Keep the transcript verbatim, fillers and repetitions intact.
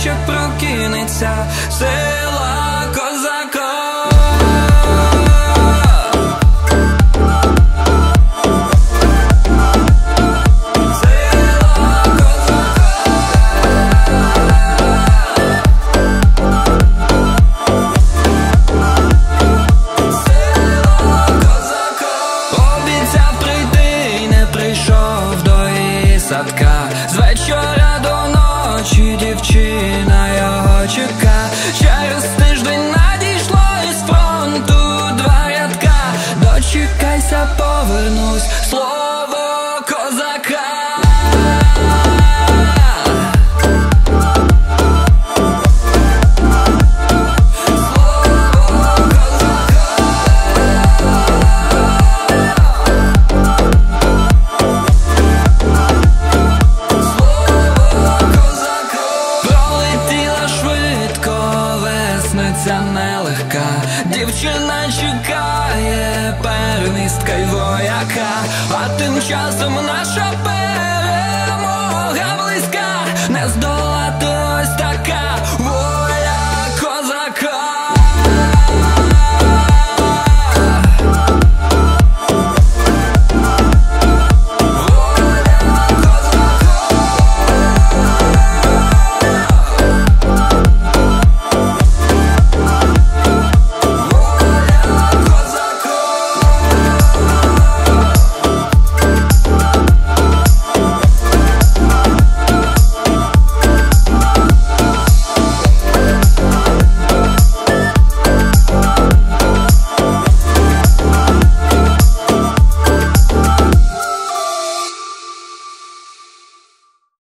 наче прокинеться сила козака. З вечора до ночі дівчина його чека. Через тиждень надійшло із фронту два рядка. Дочекайся, повернусь, слово козака. Нелегка дівчина чекає первістка й вояка, а тим часом наша перемога близька, не здолати ось така.